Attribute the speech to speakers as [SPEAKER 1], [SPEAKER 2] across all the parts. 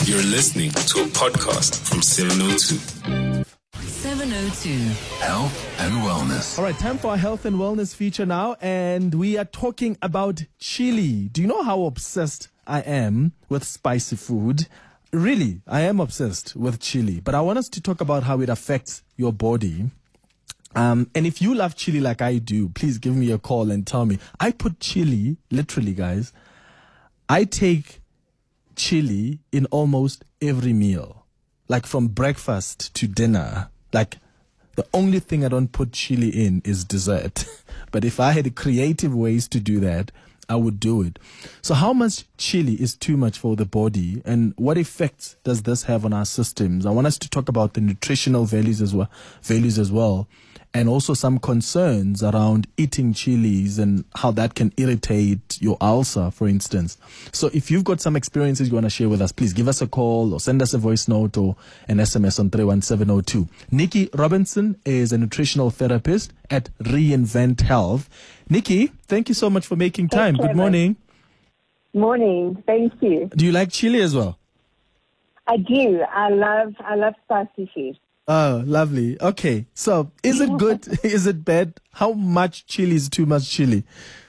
[SPEAKER 1] You're listening to a podcast from 702.
[SPEAKER 2] 702.
[SPEAKER 1] Health and wellness.
[SPEAKER 3] All right, time for our health and wellness feature now, and we are talking about chili. Do you know how obsessed I am with spicy food? Really, I am obsessed with chili, but I want us to talk about how it affects your body. And if you love chili like I do, please give me a call and tell me. I put chili, literally, guys, I take chili in almost every meal, like from breakfast to dinner. Like, the only thing I don't put chili in is dessert. But if I had creative ways to do that, I would do it. So how much chili is too much for the body, and what effects does this have on our systems? I want us to talk about the nutritional values as well, and also some concerns around eating chilies and how that can irritate your ulcer, for instance. So if you've got some experiences you want to share with us, please give us a call or send us a voice note or an SMS on 31702. Nikki Robinson is a nutritional therapist at Reinvent Health. Nikki, thank you so much for making time. Good morning.
[SPEAKER 4] Morning. Thank you.
[SPEAKER 3] Do you like chili as well?
[SPEAKER 4] I do. I love spicy food.
[SPEAKER 3] Oh, lovely. Okay. So is it good? Is it bad? How much chili is too much chili?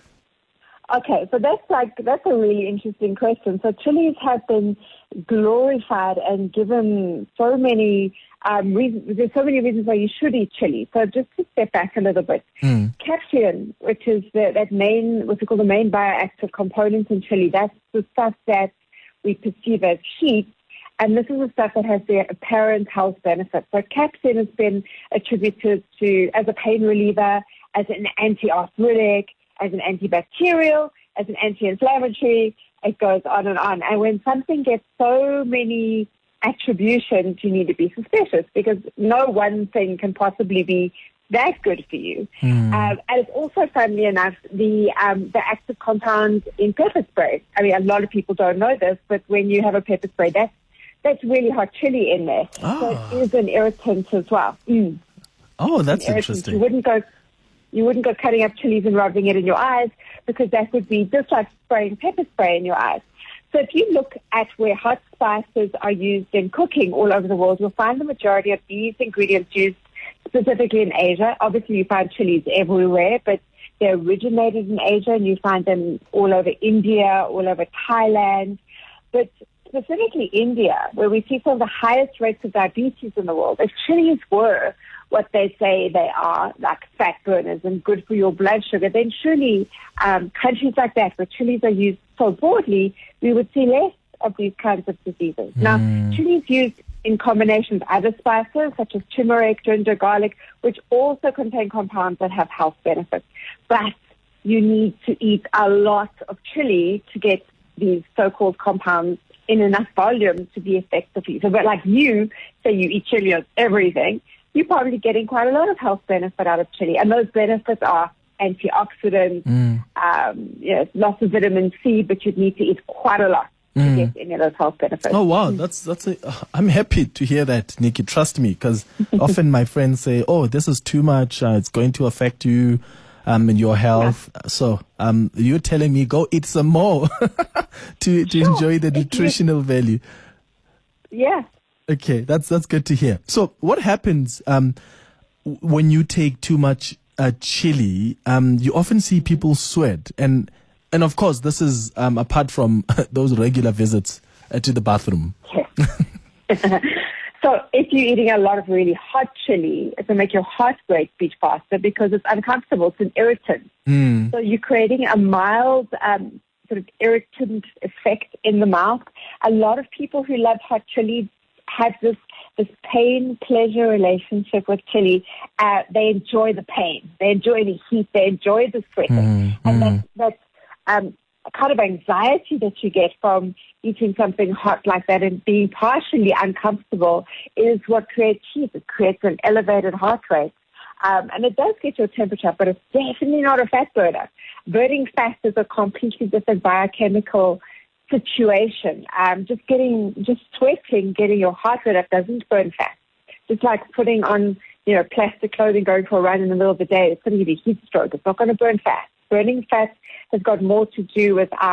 [SPEAKER 4] Okay, so that's a really interesting question. So chilies have been glorified and given so many reasons. There's so many reasons why you should eat chili. So just to step back a little bit, capsaicin, which is what we call the main bioactive component in chili, that's the stuff that we perceive as heat. And this is the stuff that has the apparent health benefits. So capsaicin has been attributed to as a pain reliever, as an anti-arthritic, as an antibacterial, as an anti-inflammatory. It goes on and on. And when something gets so many attributions, you need to be suspicious because no one thing can possibly be that good for you. And it's also, funnily enough, the active compound in pepper spray. I mean, a lot of people don't know this, but when you have a pepper spray, that's really hot chili in there. So it is an irritant as well.
[SPEAKER 3] Oh, that's interesting.
[SPEAKER 4] You wouldn't go cutting up chilies and rubbing it in your eyes because that would be just like spraying pepper spray in your eyes. So if you look at where hot spices are used in cooking all over the world, you'll find the majority of these ingredients used specifically in Asia. Obviously, you find chilies everywhere, but they originated in Asia, and you find them all over India, all over Thailand. But specifically India, where we see some of the highest rates of diabetes in the world, if chilies were what they say they are, like fat burners and good for your blood sugar, then surely countries like that, where chilies are used so broadly, we would see less of these kinds of diseases. Now, chilies used in combination with other spices, such as turmeric, ginger, garlic, which also contain compounds that have health benefits. But you need to eat a lot of chili to get these so-called compounds in enough volume to be effective for you. So, but like you say you eat chili on everything, you're probably getting quite a lot of health benefit out of chili. And those benefits are antioxidants, lots of vitamin C, but you'd need to eat quite a lot to get any of those health benefits.
[SPEAKER 3] Oh, wow. I'm happy to hear that, Nikki. Trust me, because often my friends say, oh, this is too much. It's going to affect you. In your health. Yeah. So you're telling me go eat some more to enjoy the nutritional value.
[SPEAKER 4] Yeah.
[SPEAKER 3] Okay, that's good to hear. So what happens when you take too much chili? You often see people sweat, and of course this is apart from those regular visits to the bathroom.
[SPEAKER 4] Yeah. So if you're eating a lot of really hot chili, it will make your heart rate beat faster because it's uncomfortable. It's an irritant. So you're creating a mild sort of irritant effect in the mouth. A lot of people who love hot chili have this pain-pleasure relationship with chili. They enjoy the pain. They enjoy the heat. They enjoy the sweating. And that's kind of anxiety that you get from eating something hot like that and being partially uncomfortable is what creates heat. It creates an elevated heart rate. And it does get your temperature up, but it's definitely not a fat burner. Burning fat is a completely different biochemical situation. Just sweating, getting your heart rate up doesn't burn fat. Just like putting on, plastic clothing, going for a run in the middle of the day, it's going to give you a heat stroke. It's not going to burn fat. Burning fat has got more to do with our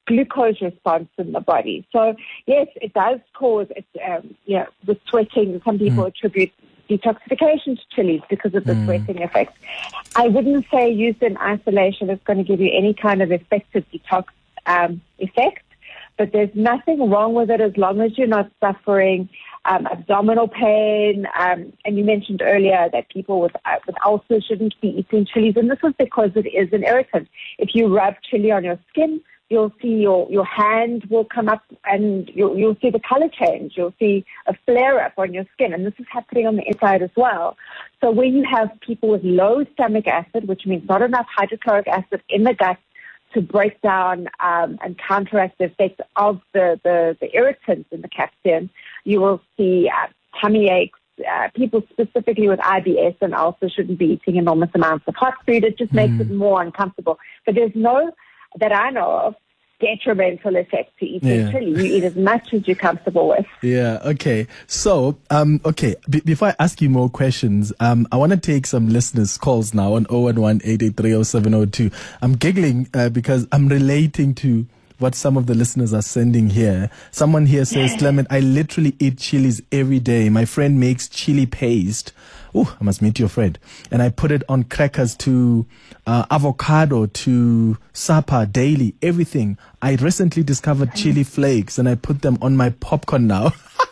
[SPEAKER 4] glucose response in the body. So yes, it does cause with sweating. Some people attribute detoxification to chilies because of the sweating effect. I wouldn't say used in isolation is going to give you any kind of effective detox effect, but there's nothing wrong with it as long as you're not suffering abdominal pain. And you mentioned earlier that people with ulcers shouldn't be eating chilies, and this is because it is an irritant. If you rub chili on your skin, you'll see your hand will come up and you'll see the color change. You'll see a flare-up on your skin, and this is happening on the inside as well. So when you have people with low stomach acid, which means not enough hydrochloric acid in the gut to break down and counteract the effects of the irritants in the capsaicin, you will see tummy aches. People specifically with IBS and ulcers shouldn't be eating enormous amounts of hot food. It just makes it more uncomfortable. But there's no, that I know of, detrimental effect to eating chili. You eat as much as you're comfortable with.
[SPEAKER 3] Yeah, okay. So, before I ask you more questions, I want to take some listeners' calls now on 011-883-0702. I'm giggling because I'm relating to what some of the listeners are sending here. Someone here says, Clement, I literally eat chilies every day. My friend makes chili paste. Oh, I must meet your friend. And I put it on crackers to avocado to supper daily, everything. I recently discovered chili flakes and I put them on my popcorn now.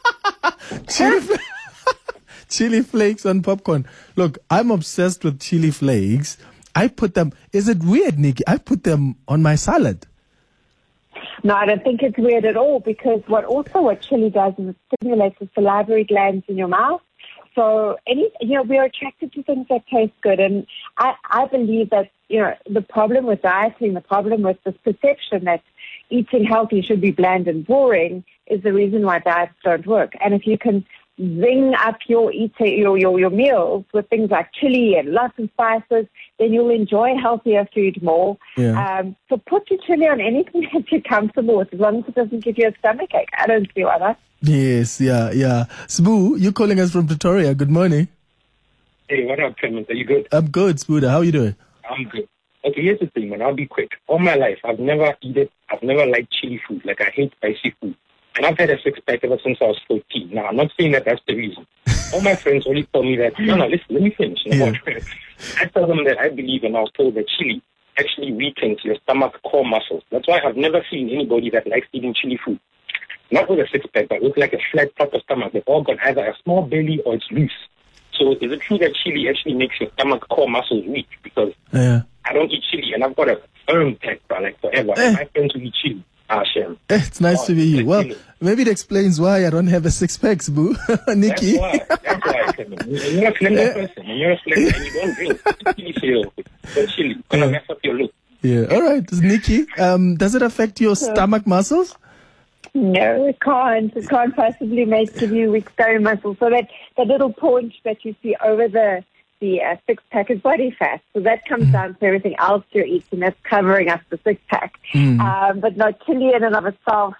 [SPEAKER 3] Chili flakes on popcorn. Look, I'm obsessed with chili flakes. I put them, is it weird, Nikki? I put them on my salad.
[SPEAKER 4] No, I don't think it's weird at all, because what chili does is it stimulates the salivary glands in your mouth. So we're attracted to things that taste good. And I believe that, the problem with dieting, the problem with this perception that eating healthy should be bland and boring is the reason why diets don't work. And if you can zing up your meals with things like chili and lots of spices, then you'll enjoy healthier food more.
[SPEAKER 3] Yeah.
[SPEAKER 4] So put your chili on anything that you're comfortable with, as long as it doesn't give you a stomachache. I don't see why not.
[SPEAKER 3] Yes, yeah. Sbu, you're calling us from Pretoria. Good morning.
[SPEAKER 5] Hey, what up, Clement? Are you good?
[SPEAKER 3] I'm good, Sbuda. How are you doing?
[SPEAKER 5] I'm good. Okay, here's the thing, man. I'll be quick. All my life, I've never liked chili food. Like, I hate spicy food. And I've had a six-pack ever since I was 14. Now, I'm not saying that that's the reason. All my friends only tell me that, no, listen, let me finish. I tell them that I believe, and I was told that chili actually weakens your stomach core muscles. That's why I've never seen anybody that likes eating chili food. Not with a six-pack, but with like a flat, proper stomach. They've all got either a small belly or it's loose. So is it true that chili actually makes your stomach core muscles weak? Because I don't eat chili, and I've got a firm pack, like forever. And my friends who eat chili.
[SPEAKER 3] It's nice to meet you. Well, maybe it explains why I don't have a six-pack, Boo. Nikki.
[SPEAKER 5] That's why. You're a slender person. You're a slender and you don't drink. Chili cereal. But chili. Gonna mess up your look.
[SPEAKER 3] Yeah. All right. Nikki, does it affect your stomach muscles?
[SPEAKER 4] No, it can't. It can't possibly give you weak stomach muscles. So that little paunch that you see over the six-pack is body fat. So that comes down to everything else you're eating that's covering up the six-pack. But no, chili in and of itself,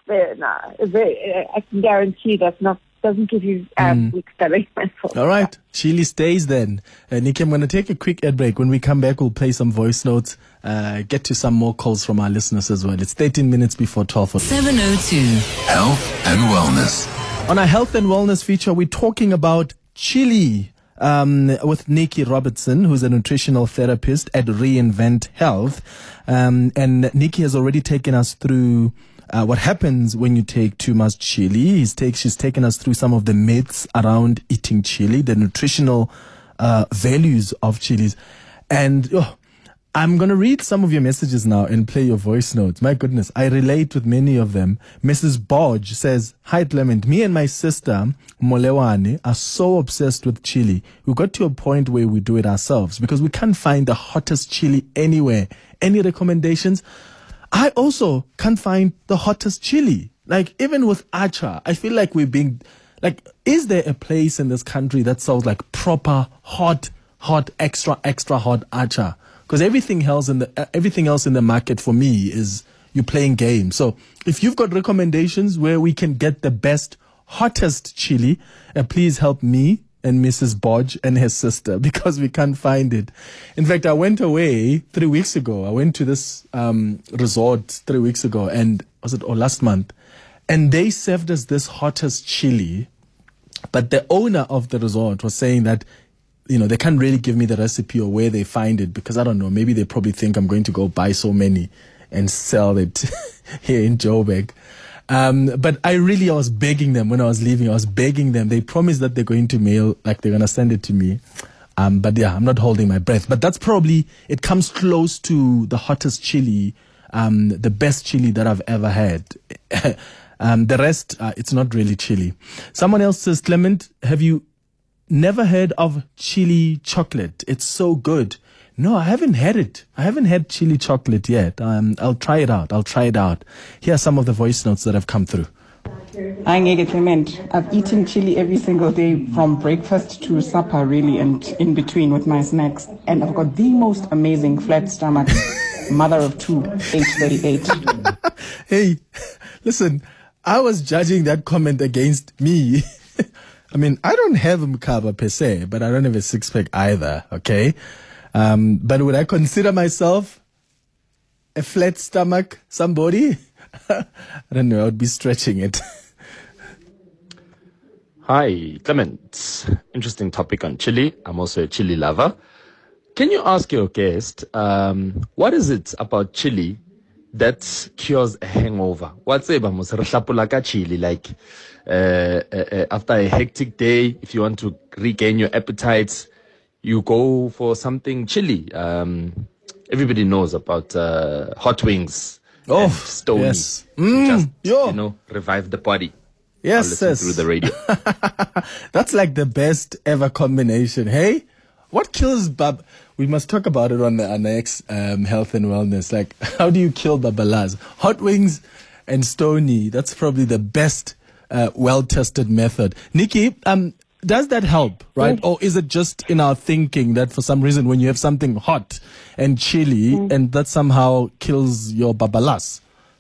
[SPEAKER 4] I can guarantee doesn't give you weak stomach muscles.
[SPEAKER 3] All right. Chili stays then. Nikki, I'm going to take a quick ad break. When we come back, we'll play some voice notes, get to some more calls from our listeners as well. It's 13 minutes before 12.
[SPEAKER 2] 702.
[SPEAKER 1] Health and wellness.
[SPEAKER 3] On our health and wellness feature, we're talking about chili. With Nikki Robertson, who's a nutritional therapist at Reinvent Health. And Nikki has already taken us through what happens when you take too much chili. She's taken us through some of the myths around eating chili, the nutritional values of chilies. And I'm going to read some of your messages now and play your voice notes. My goodness, I relate with many of them. Mrs. Bodge says, "Hi Clement, me and my sister, Molewane, are so obsessed with chili. We got to a point where we do it ourselves because we can't find the hottest chili anywhere. Any recommendations?" I also can't find the hottest chili. Like, even with acha, I feel like we're being, like, is there a place in this country that sells like proper hot, extra hot acha? Because everything else in the market for me is you're playing games. So if you've got recommendations where we can get the best, hottest chili, please help me and Mrs. Bodge and her sister because we can't find it. In fact, I went away 3 weeks ago. I went to this resort 3 weeks ago, and last month, and they served us this hottest chili. But the owner of the resort was saying that, they can't really give me the recipe or where they find it because I don't know. Maybe they probably think I'm going to go buy so many and sell it here in Joburg. But I was begging them when I was leaving. I was begging them. They promised that they're going to mail, like they're going to send it to me. But yeah, I'm not holding my breath. But that's probably, it comes close to the hottest chili, the best chili that I've ever had. The rest, it's not really chili. Someone else says, Clement, have you never heard of chili chocolate? It's so good. No, I haven't had it. I haven't had chili chocolate yet. I'll try it out. Here are some of the voice notes that have come through.
[SPEAKER 6] Hi, Ngeke Clement. I've eaten chili every single day from breakfast to supper, really, and in between with my snacks. And I've got the most amazing flat stomach. Mother of two, age 38.
[SPEAKER 3] Hey, listen, I was judging that comment against me. I mean, I don't have mkaba per se, but I don't have a six-pack either, okay? But would I consider myself a flat stomach somebody? I don't know. I would be stretching it.
[SPEAKER 7] Hi, Clement. Interesting topic on chili. I'm also a chili lover. Can you ask your guest, what is it about chili that cures a hangover? What's it about chili? Like, after a hectic day, if you want to regain your appetite, you go for something chili. Everybody knows about hot wings.
[SPEAKER 3] Oh,
[SPEAKER 7] Stony.
[SPEAKER 3] yes.
[SPEAKER 7] Just, revive the body.
[SPEAKER 3] Yes,
[SPEAKER 7] through the radio.
[SPEAKER 3] That's like the best ever combination. Hey, what kills we must talk about it on our next health and wellness. Like, how do you kill babalas? Hot wings and Stony. That's probably the best well-tested method. Nikki, does that help, right? Or is it just in our thinking that for some reason when you have something hot and chilly and that somehow kills your babalas?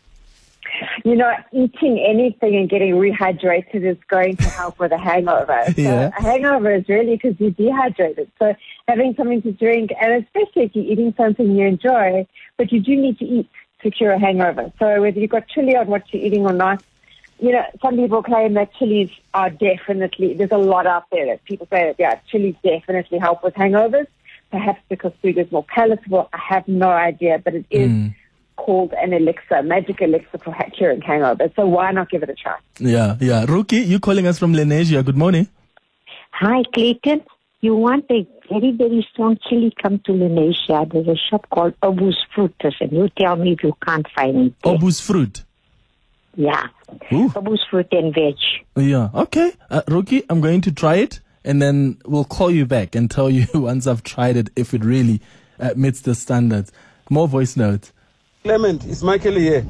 [SPEAKER 4] Eating anything and getting rehydrated is going to help with a hangover. So
[SPEAKER 3] Yeah.
[SPEAKER 4] a hangover is really because you're dehydrated. So having something to drink, and especially if you're eating something you enjoy, but you do need to eat to cure a hangover. So whether you've got chili on what you're eating or not, some people claim that chilies are definitely, there's a lot out there that people say that, chilies definitely help with hangovers, perhaps because food is more palatable. I have no idea, but it is called an elixir, magic elixir for curing hangovers. So why not give it a try?
[SPEAKER 3] Yeah. Ruki, you calling us from Lenasia. Good morning.
[SPEAKER 8] Hi, Clayton. You want a very, very strong chili, come to Lenasia. There's a shop called Obus Fruitus, and you tell me if you can't find it there.
[SPEAKER 3] Obus fruit.
[SPEAKER 8] Yeah.
[SPEAKER 3] Ooh.
[SPEAKER 8] Obus fruit and veg.
[SPEAKER 3] Yeah. Okay. Ruki, I'm going to try it and then we'll call you back and tell you once I've tried it if it really meets the standards. More voice notes.
[SPEAKER 9] Clement, it's Michael here.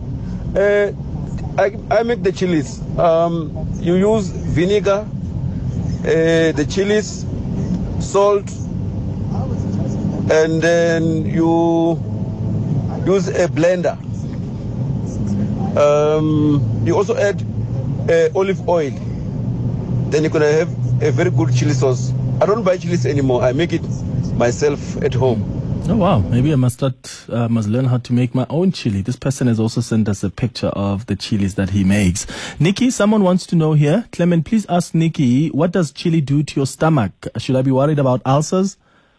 [SPEAKER 9] I make the chilies. You use vinegar, the chilies, salt, and then you use a blender. You also add olive oil. Then you're going to have a very good chili sauce. I don't buy chilies anymore. I make it myself at home.
[SPEAKER 3] Oh, wow. Maybe I must learn how to make my own chili. This person has also sent us a picture of the chilies that he makes. Nikki, someone wants to know here. Clement, please ask Nikki, what does chili do to your stomach? Should I be worried about ulcers?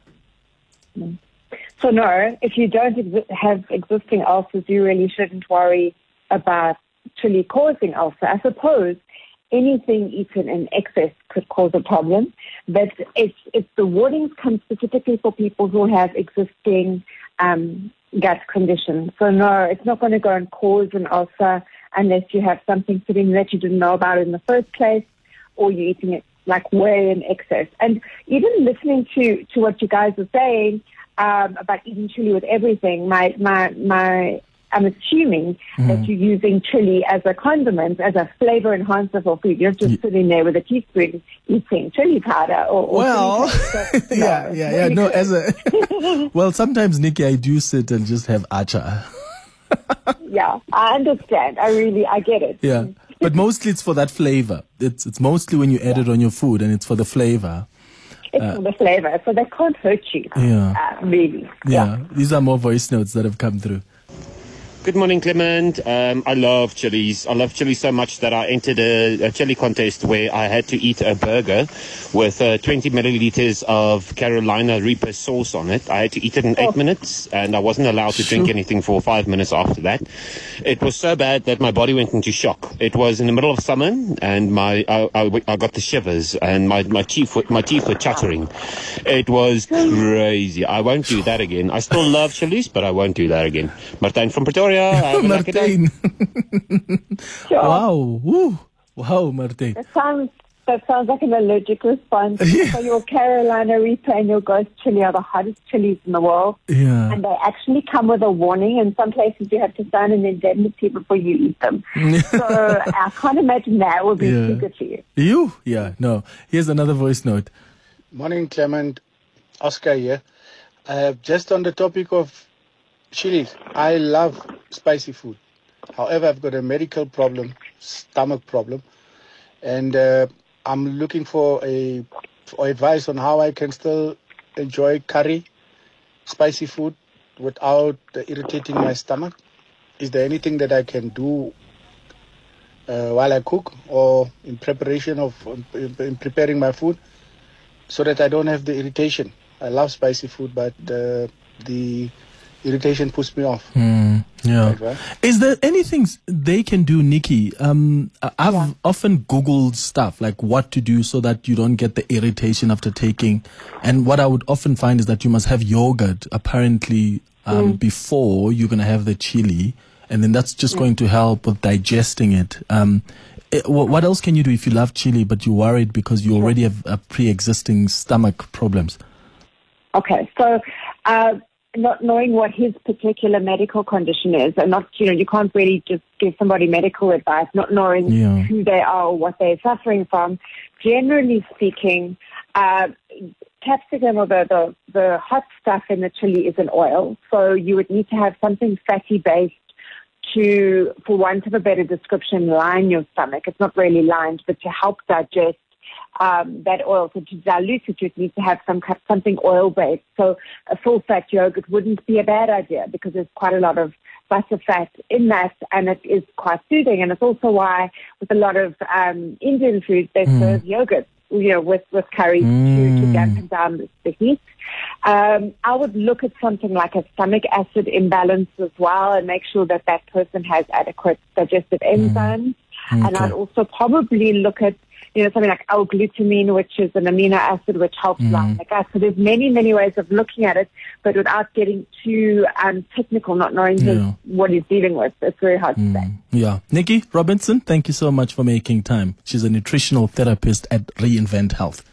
[SPEAKER 4] So no, if you don't have existing ulcers, you really shouldn't worry about chili causing ulcer. I suppose anything eaten in excess could cause a problem, but it's the warnings come specifically for people who have existing gut conditions. So no, it's not going to go and cause an ulcer unless you have something sitting that you didn't know about in the first place, or you're eating it like way in excess. And even listening to what you guys are saying about eating chili with everything, I'm assuming that you're using chili as a condiment, as a flavor enhancer for food. You're just sitting there with a teaspoon eating chili powder or chili paste.
[SPEAKER 3] No, well, sometimes, Nikki, I do sit and just have acha.
[SPEAKER 4] Yeah, I understand. I get it.
[SPEAKER 3] Yeah, but mostly it's for that flavor. It's mostly when you add it on your food and it's for the flavor.
[SPEAKER 4] It's for the flavor, so they can't hurt you. Really.
[SPEAKER 3] Yeah. These are more voice notes that have come through.
[SPEAKER 10] Good morning, Clement. I love chilies. I love chili so much that I entered a chili contest where I had to eat a burger with 20 milliliters of Carolina Reaper sauce on it. I had to eat it in 8 minutes, and I wasn't allowed to drink anything for 5 minutes after that. It was so bad that my body went into shock. It was in the middle of summer, and I got the shivers, and my teeth were chattering. It was crazy. I won't do that again. I still love chilies, but I won't do that again. Martijn from Pretoria.
[SPEAKER 3] Martijn. Wow. Woo. Wow, Martijn.
[SPEAKER 4] That sounds like an allergic response. So your Carolina Reaper and your Ghost chili are the hottest chilies in the world.
[SPEAKER 3] Yeah.
[SPEAKER 4] And they actually come with a warning. In some places you have to sign an indemnity before you eat them. So I can't imagine that would be too good for you.
[SPEAKER 3] Yeah, no. Here's another voice note.
[SPEAKER 11] Morning, Clement. Oscar here. Just on the topic of chilies, I love spicy food. However, I've got a medical problem, stomach problem, and I'm looking for advice on how I can still enjoy curry, spicy food, without irritating my stomach. Is there anything that I can do while I cook or in preparation in preparing my food so that I don't have the irritation? I love spicy food, but the irritation puts me off.
[SPEAKER 3] Right? Is there anything they can do, Nikki? I've often Googled stuff like what to do so that you don't get the irritation after taking. And what I would often find is that you must have yogurt apparently before you're going to have the chili. And then that's just going to help with digesting it. What else can you do if you love chili but you're worried because you already have pre-existing stomach problems?
[SPEAKER 4] Okay, so not knowing what his particular medical condition is, and you can't really just give somebody medical advice, not knowing who they are or what they're suffering from. Generally speaking, capsicum or the hot stuff in the chili is an oil, so you would need to have something fatty based to, for want of a better description, line your stomach. It's not really lined, but to help digest that oil. So to dilute it, you'd need to have something oil-based. So a full-fat yogurt wouldn't be a bad idea because there's quite a lot of butter fat in that, and it is quite soothing. And it's also why with a lot of Indian foods, they serve yogurt, with curry to dampen down the heat. I would look at something like a stomach acid imbalance as well and make sure that person has adequate digestive enzymes. And I'd also probably look at something like L-glutamine, which is an amino acid which helps line the gut. So there's many, many ways of looking at it, but without getting too technical, not knowing what he's dealing with. It's very hard to say.
[SPEAKER 3] Yeah. Nikki Robinson, thank you so much for making time. She's a nutritional therapist at Reinvent Health.